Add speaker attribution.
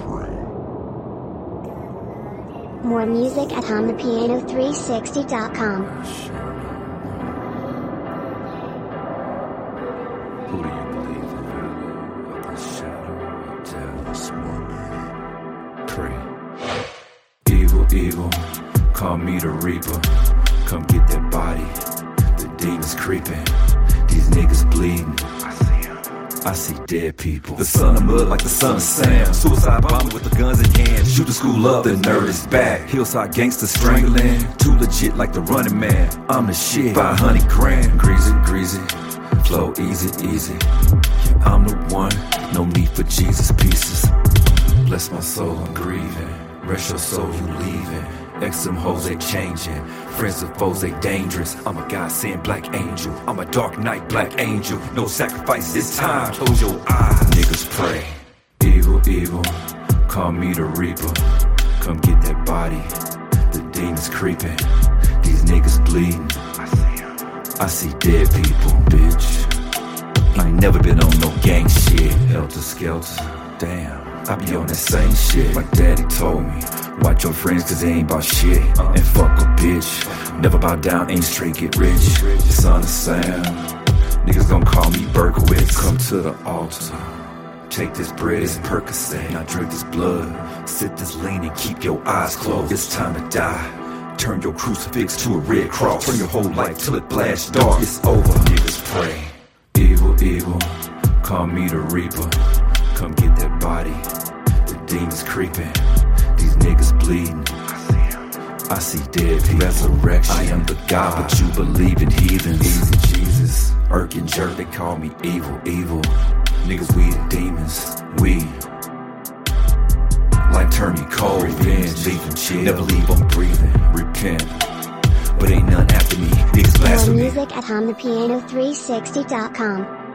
Speaker 1: More music at HondaPiano360.com.
Speaker 2: Who do you believe in? Of the shadow of death, pray. Evil, evil, call me the Reaper. Come get that body. The demons creeping. These niggas bleeding. I see dead people. The son of mud like the son of Sam. Suicide bomber with the guns in hand. Shoot the school up, the nerd is back. Hillside gangsters strangling. Too legit like the Running Man. I'm the shit. 500 grand. Greasy, greasy. Flow easy, easy. Yeah, I'm the one. No need for Jesus pieces. Bless my soul, I'm grieving. Rest your soul, you leaving. X them hoes, they changing. Friends and foes, they dangerous. I'm a God-sent black angel. I'm a dark knight, black angel. No sacrifice this time. Close your eyes, niggas pray. Evil, evil, call me the Reaper. Come get that body. The demons creeping. These niggas bleeding. I see dead people, bitch. I ain't never been on no gang shit. Helter skelter, damn. I be on that same shit. My daddy told me, watch your friends cause they ain't bout shit. And fuck a bitch. Never bow down, aim straight, get rich. Son of Sam. Niggas gon' call me Berkowitz. Come to the altar. Take this bread, it's Percocet. Now drink this blood. Sip this lean and keep your eyes closed. It's time to die. Turn your crucifix to a red cross. Turn your whole life till it blasts dark. It's over, niggas pray. Evil, evil, call me the Reaper. Come get that body. The demons creeping. These niggas bleeding. I see dead people. Resurrection. I am the God, but you believe in heathens. Easy Jesus. Irk and jerk, they call me evil, evil. Niggas, we the demons. We. Life turn me cold. Revenge, leave and chill. Never leave, I'm breathing. Repent. But ain't none after me. Niggas
Speaker 1: More
Speaker 2: blasphemy.
Speaker 1: music at HondaPiano360.com.